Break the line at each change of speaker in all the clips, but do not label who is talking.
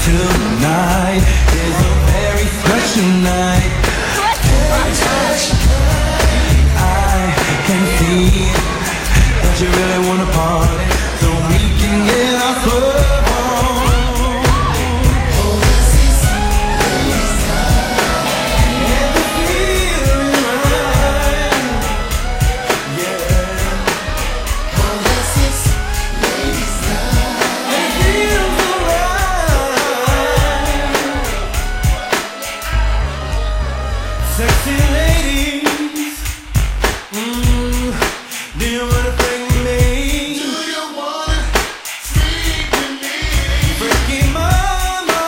Tonight is a very special night. I can see that you really wanna party, so we can get our club on. And the feeling right, yeah. It feels alright. Sexy ladies, do you wanna bring me?
Do you wanna sleep with me?
Freaky mama,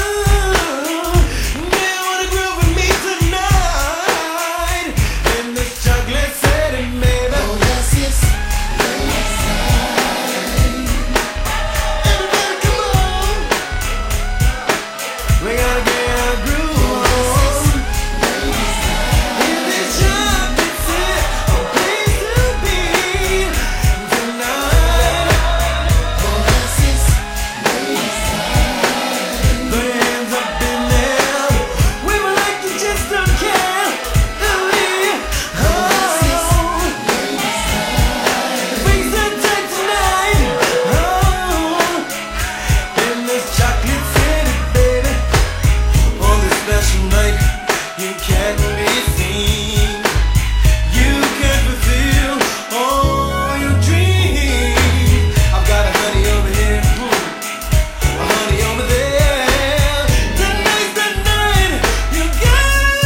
do you wanna groove with me tonight? In this chocolate city, baby.
Oh yes, yes, ladies night. Everybody come on.
We gotta get our groove on. In this chocolate city, a place to be tonight.
Oh yes, yes, ladies night.
Put your hands up in there. We would like you just don't care. Things are tight tonight. In this chocolate city, baby. On this special night, you can't be seen. You can fulfill all your dreams. I've got a honey over here, a honey over there. Tonight's the night you got.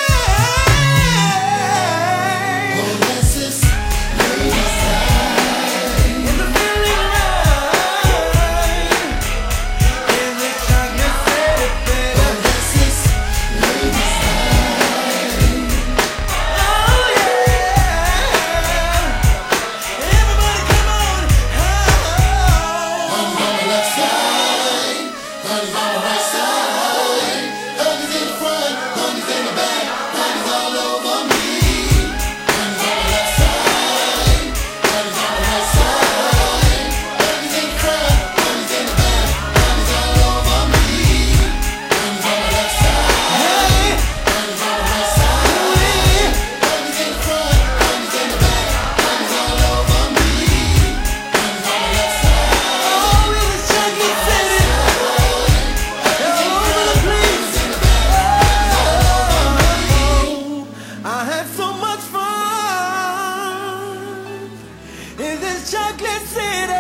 Oh yes, yes, ladies night.
And the feeling right in this chocolate city, baby.
Oh yes, yes, ladies night.
Oh yeah. Everybody come on.
Honey's on my left side, honey's on my right side. Honey's in the front, honey's in the back, honey's all over me. Honey's on my left side, honey's on my right side. Honey's in the front, honey's in the back, honey's all over me. Honey's on my left side, honey's on my right side. Honey's in the front, honey's in the back, honey's all over me. Honey's on my left side.
Oh, in this chocolate city, all over the place. I had so much fun in this chocolate city.